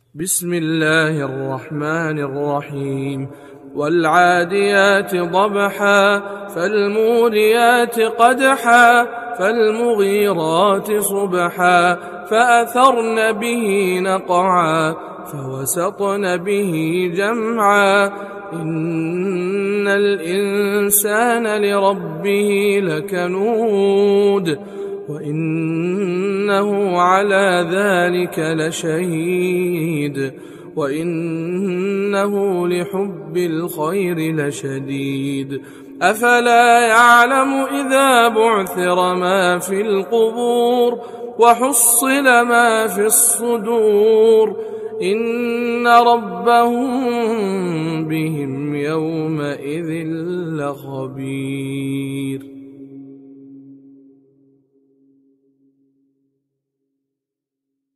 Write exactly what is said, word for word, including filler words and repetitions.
بسم الله الرحمن الرحيم والعاديات ضبحا فالموريات قدحا فالمغيرات صبحا فأثرن به نقعا فوسطن به جمعا إن الإنسان لربه لكنود وإنه على ذلك لشهيد وإنه لحب الخير لشديد أفلا يعلم إذا بعثر ما في القبور وحصل ما في الصدور إن ربهم بهم يومئذ لخبير.